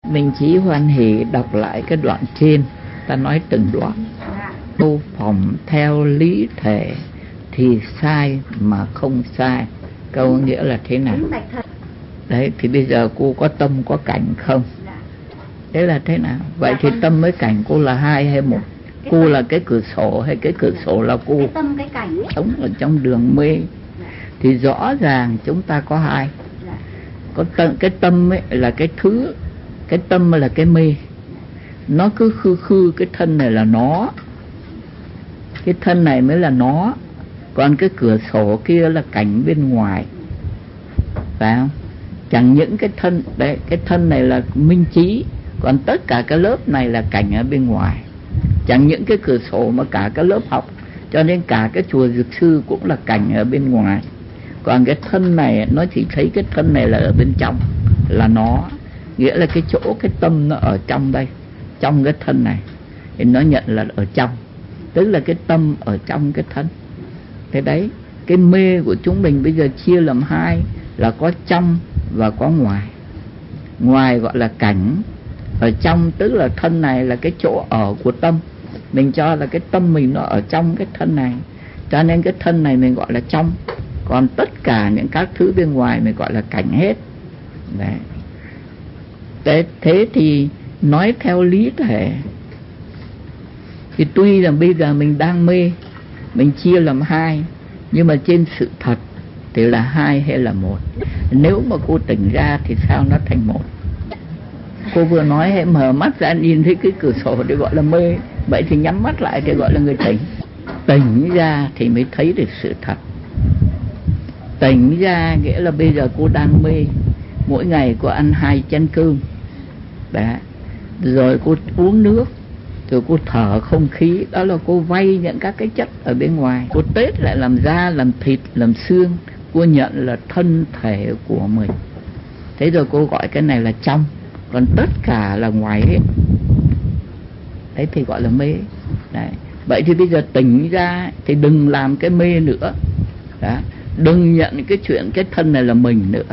Mình chỉ hoan hỷ đọc lại cái đoạn trên, ta nói từng đoạn. Mô phỏng theo lý thể thì sai mà không sai. Câu nghĩa là thế nào? Đấy, thì bây giờ cô có tâm có cảnh không? Thế là thế nào? Vậy thì tâm với cảnh cô là hai hay một? Cô là cái cửa sổ hay cái cửa sổ là cô? Cái tâm cái cảnh Sống ở trong đường mê thì rõ ràng chúng ta có hai. Có cái tâm ấy là cái thứ, cái tâm là cái mê. Nó cứ khư cái thân này là nó, cái thân này mới là nó. Còn cái cửa sổ kia là cảnh bên ngoài, phải không? Chẳng những cái thân đấy, cái thân này là minh trí, còn tất cả cái lớp này là cảnh ở bên ngoài. Chẳng những cái cửa sổ mà cả cái lớp học, cho nên cả cái chùa Dược Sư cũng là cảnh ở bên ngoài. Còn cái thân này nó chỉ thấy cái thân này là ở bên trong, là nó, nghĩa là cái chỗ cái tâm nó ở trong đây, trong cái thân này thì nó nhận là ở trong, tức là cái tâm ở trong cái thân. Thế đấy, cái mê của chúng mình bây giờ chia làm hai, là có trong và có ngoài. Ngoài gọi là cảnh, ở trong tức là thân này là cái chỗ ở của tâm. Mình cho là cái tâm mình nó ở trong cái thân này, cho nên cái thân này mình gọi là trong. Còn tất cả những các thứ bên ngoài mình gọi là cảnh hết. Đấy. Thế thì nói theo lý thể thì tuy là bây giờ mình đang mê, mình chia làm hai, nhưng mà trên sự thật thì là hai hay là một? Nếu mà cô tỉnh ra thì sao nó thành một? Cô vừa nói hãy mở mắt ra nhìn thấy cái cửa sổ thì gọi là mê, vậy thì nhắm mắt lại thì gọi là người tỉnh. Tỉnh ra thì mới thấy được sự thật. Tỉnh ra nghĩa là bây giờ cô đang mê, mỗi ngày cô ăn 2 chén cơm, đó, rồi cô uống nước, rồi cô thở không khí, đó là cô vay những các cái chất ở bên ngoài. Cô tết lại làm da, làm thịt, làm xương, cô nhận là thân thể của mình. Thế rồi cô gọi cái này là trong, còn tất cả là ngoài hết. Đấy thì gọi là mê. Đấy. Vậy thì bây giờ tỉnh ra thì đừng làm cái mê nữa. Đó. Đừng nhận cái chuyện cái thân này là mình nữa.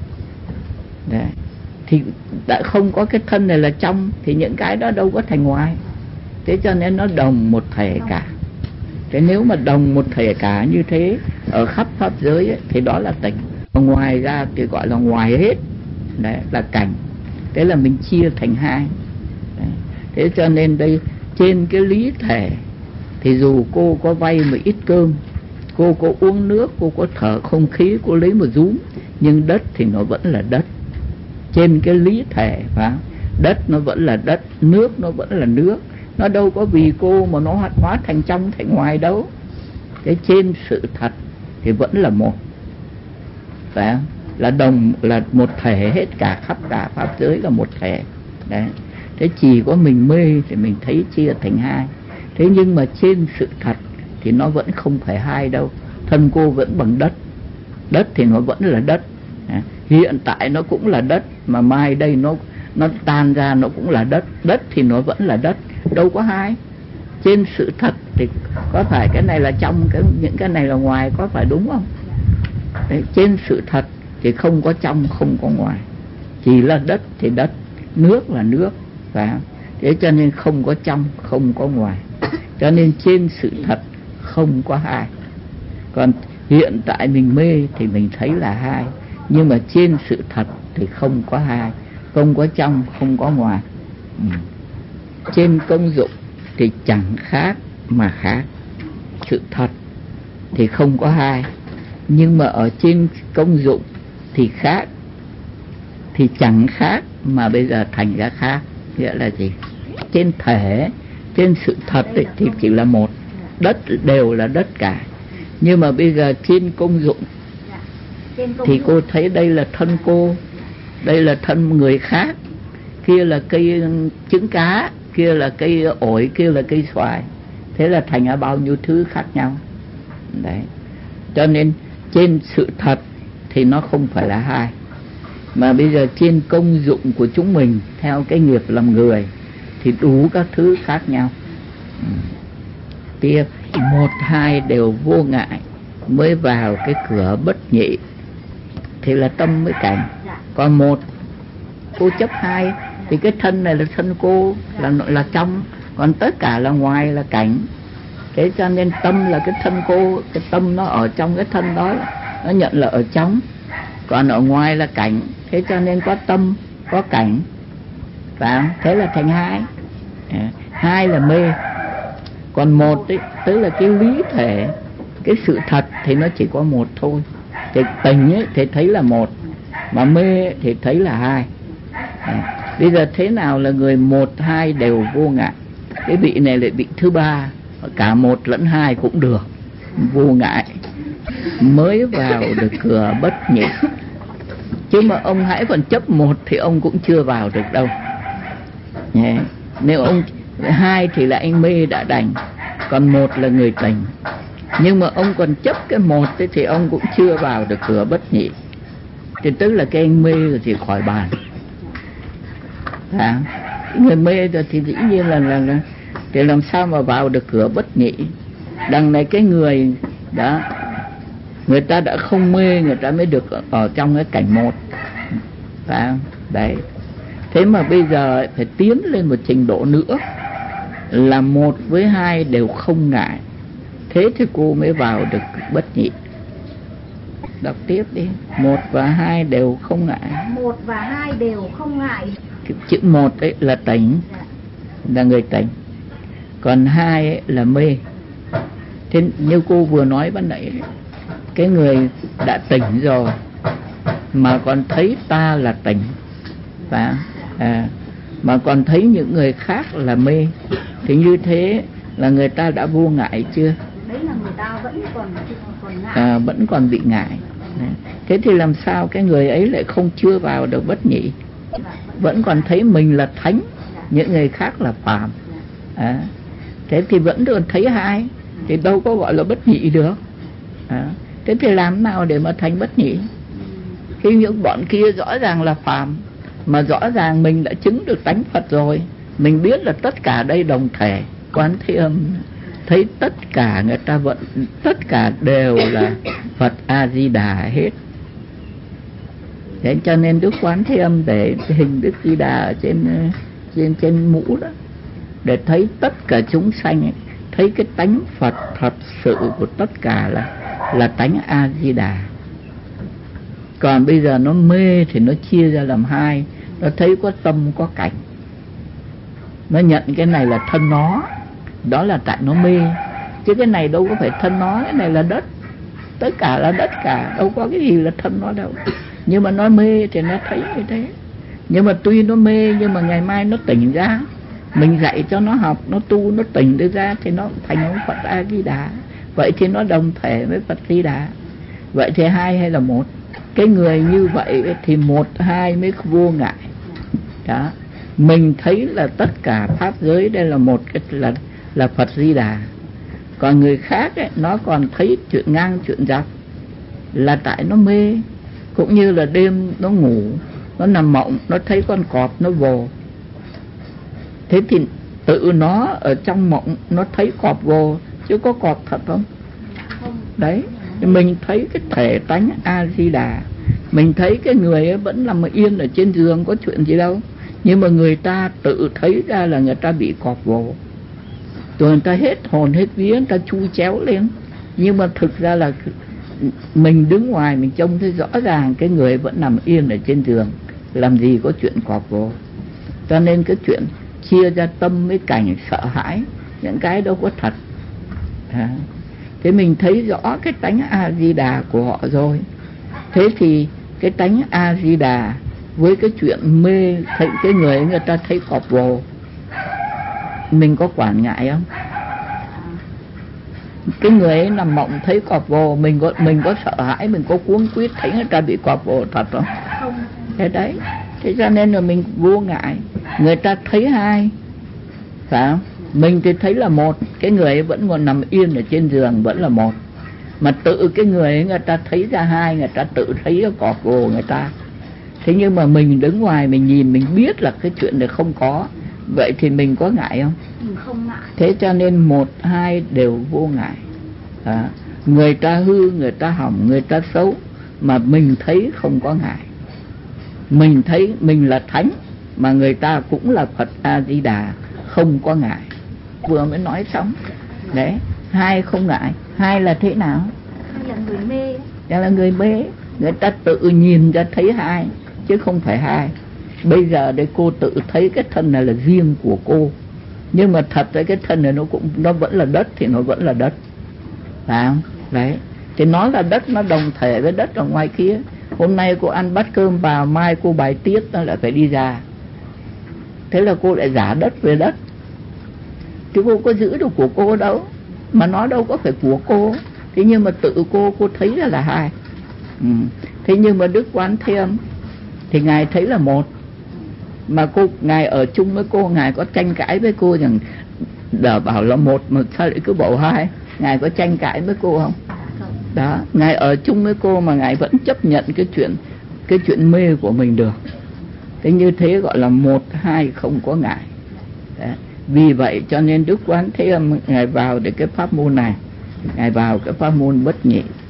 Đấy. Thì đã không có cái thân này là trong thì những cái đó đâu có thành ngoài. Thế cho nên nó đồng một thể cả. Thế nếu mà đồng một thể cả như thế ở khắp pháp giới ấy, thì đó là tỉnh. Ngoài ra thì gọi là ngoài hết. Đấy là cảnh. Thế là mình chia thành hai. Đấy. Thế cho nên đây trên cái lý thể thì dù cô có vay một ít cơm, cô có uống nước, cô có thở không khí, cô lấy một rúm, nhưng đất thì nó vẫn là đất. Trên cái lý thể, phải, đất nó vẫn là đất, nước nó vẫn là nước. Nó đâu có vì cô mà nó hóa thành trong thành ngoài đâu. Cái trên sự thật thì vẫn là một, phải không? Là đồng, là một thể hết, cả khắp cả pháp giới là một thể. Đấy. Thế chỉ có mình mê thì mình thấy chia thành hai. Thế nhưng mà trên sự thật thì nó vẫn không phải hai đâu. Thân cô vẫn bằng đất, đất thì nó vẫn là đất. Hiện tại nó cũng là đất, mà mai đây nó tan ra nó cũng là đất, đất thì nó vẫn là đất, đâu có hai. Trên sự thật thì có phải cái này là trong, những cái này là ngoài, có phải đúng không? Đấy, trên sự thật thì không có trong không có ngoài, chỉ là đất thì đất, nước là nước, phải không? Thế cho nên không có trong không có ngoài, cho nên trên sự thật không có hai. Còn hiện tại mình mê thì mình thấy là hai, nhưng mà trên sự thật thì không có hai, không có trong không có ngoài. Trên công dụng thì chẳng khác mà khác. Sự thật thì không có hai, nhưng mà ở trên công dụng thì khác, thì chẳng khác mà bây giờ thành ra khác. Nghĩa là gì? Trên thể, trên sự thật ấy, thì chỉ là một, đất đều là đất cả. Nhưng mà bây giờ trên công dụng thì cô thấy đây là thân cô, đây là thân người khác, kia là cây trứng cá, kia là cây ổi, kia là cây xoài. Thế là thành ra bao nhiêu thứ khác nhau. Đấy. Cho nên trên sự thật thì nó không phải là hai, mà bây giờ trên công dụng của chúng mình theo cái nghiệp làm người thì đủ các thứ khác nhau. Tiếp, một hai đều vô ngại mới vào cái cửa bất nhị thì là tâm với cảnh. Còn một cô chấp hai Thì cái thân này là thân cô, là trong, còn tất cả là ngoài là cảnh. Thế cho nên tâm là cái thân cô, cái tâm nó ở trong cái thân đó, nó nhận là ở trong, còn ở ngoài là cảnh. Thế cho nên có tâm, có cảnh, phải không? Thế là thành hai. Hai là mê. Còn một ấy, tức là cái lý thể, cái sự thật thì nó chỉ có một thôi. Thì tình ấy, thì thấy là một, mà mê ấy, thì thấy là hai. Bây giờ thế nào là người một hai đều vô ngại? Cái vị này lại vị thứ ba, cả một lẫn hai cũng được, vô ngại. Mới vào được cửa bất nhị. Chứ mà ông hãy còn chấp một thì ông cũng chưa vào được đâu. Nếu ông hai thì là anh mê đã đành, còn một là người tình. Nhưng mà ông còn chấp cái một thì ông cũng chưa vào được cửa bất nhị. Thì tức là cái anh mê rồi thì khỏi bàn. Người mê rồi thì dĩ nhiên là thì làm sao mà vào được cửa bất nhị. Đằng này cái người đó, người ta đã không mê, người ta mới được ở trong cái cảnh một. Phải không? Đấy. Thế mà bây giờ phải tiến lên một trình độ nữa, là một với hai đều không ngại. Thế thì cô mới vào được bất nhị. Đọc tiếp đi. Một và hai đều không ngại. Một và hai đều không ngại. Chữ một ấy là tỉnh, là người tỉnh. Còn hai ấy là mê. Thế như cô vừa nói ban nãy, cái người đã tỉnh rồi mà còn thấy ta là tỉnh, phải không? Mà còn thấy những người khác là mê, thì như thế là người ta đã vô ngại chưa? Đấy là người ta vẫn còn ngại. Vẫn còn bị ngại. Thế thì làm sao cái người ấy lại không chưa vào được bất nhị? Vẫn còn thấy mình là thánh, những người khác là phàm. Thế thì vẫn còn thấy hai, thì đâu có gọi là bất nhị được. Thế thì làm nào để mà thành bất nhị? Khi những bọn kia rõ ràng là phàm, mà rõ ràng mình đã chứng được tánh Phật rồi, mình biết là tất cả đây đồng thể. Quán Thế Âm thấy tất cả người ta vẫn, tất cả đều là Phật A Di Đà hết. Thế cho nên Đức Quán Thế Âm để hình Đức Di Đà ở trên mũ đó, để thấy tất cả chúng sanh ấy, thấy cái tánh Phật thật sự của tất cả là tánh A Di Đà. Còn bây giờ nó mê thì nó chia ra làm hai, nó thấy có tâm có cảnh, nó nhận cái này là thân nó, đó là tại nó mê. Chứ cái này đâu có phải thân nó, cái này là đất, tất cả là đất cả, đâu có cái gì là thân nó đâu. Nhưng mà nó mê thì nó thấy như thế. Nhưng mà tuy nó mê, nhưng mà ngày mai nó tỉnh ra, mình dạy cho nó học, nó tu, nó tỉnh được ra, thì nó thành ông Phật A Di Đà. Vậy thì nó đồng thể với Phật Di Đà. Vậy thì hai hay là một? Cái người như vậy thì một hai mới vô ngại. Đó. Mình thấy là tất cả pháp giới đây là một, cái là Phật Di Đà. Còn người khác ấy, nó còn thấy chuyện ngang chuyện dọc, là tại nó mê. Cũng như là đêm nó ngủ, nó nằm mộng, nó thấy con cọp nó vồ. Thế thì tự nó ở trong mộng nó thấy cọp vồ, chứ có cọp thật không? Đấy. Mình thấy cái thể tánh A Di Đà, mình thấy cái người ấy vẫn nằm yên ở trên giường, có chuyện gì đâu. Nhưng mà người ta tự thấy ra là người ta bị cọp vồ, rồi người ta hết hồn hết vía, người ta chui chéo lên. Nhưng mà thực ra là mình đứng ngoài mình trông thấy rõ ràng cái người vẫn nằm yên ở trên giường, làm gì có chuyện cọp vồ. Cho nên cái chuyện chia ra tâm với cảnh sợ hãi, những cái đâu có thật. Thế mình thấy rõ cái tánh A Di Đà của họ rồi. Thế thì cái tánh A Di Đà với cái chuyện mê, thấy cái người ta thấy cọp vồ, mình có quản ngại không? Cái người ấy nằm mộng thấy cọp vồ, mình có sợ hãi, mình có cuống quýt thấy người ta bị cọp vồ thật không? Không. Thế đấy. Thế cho nên là mình vô ngại. Người ta thấy hai, phải không? Mình thì thấy là một. Cái người ấy vẫn còn nằm yên ở trên giường, vẫn là một. Mà tự cái người ấy người ta thấy ra hai, người ta tự thấy cái cọp vồ người ta. Thế nhưng mà mình đứng ngoài mình nhìn, mình biết là cái chuyện này không có. Vậy thì mình có ngại không? Mình không ngại. Thế cho nên một hai đều vô ngại. Người ta hư, người ta hỏng, người ta xấu, mà mình thấy không có ngại. Mình thấy mình là thánh, mà người ta cũng là Phật A Di Đà, không có ngại. Vừa mới nói xong đấy, hai không ngại. Hai là thế nào? Hai là người mê. Đó là người mê, người ta tự nhìn ra thấy hai chứ không phải hai. Bây giờ đây cô tự thấy cái thân này là riêng của cô, nhưng mà thật ra cái thân này nó vẫn là đất thì nó vẫn là đất, phải không? Đấy, thì nó là đất, nó đồng thể với đất ở ngoài kia. Hôm nay cô ăn bát cơm vào, mai cô bài tiết nó lại phải đi ra, thế là cô lại giả đất về đất, chứ cô có giữ được của cô đâu, mà nó đâu có phải của cô. Thế nhưng mà tự cô thấy là hai. Thế nhưng mà Đức Quán Thế Âm thì ngài thấy là một, mà ngài ở chung với cô, ngài có tranh cãi với cô rằng đỡ bảo là một mà sao lại cứ bảo hai? Ngài có tranh cãi với cô không? Đó, ngài ở chung với cô mà ngài vẫn chấp nhận cái chuyện mê của mình được. Thế như thế gọi là một hai không có ngại. Đấy. Vì vậy cho nên Đức Quán Thế Âm ngài vào để cái pháp môn này, ngài vào cái pháp môn bất nhị.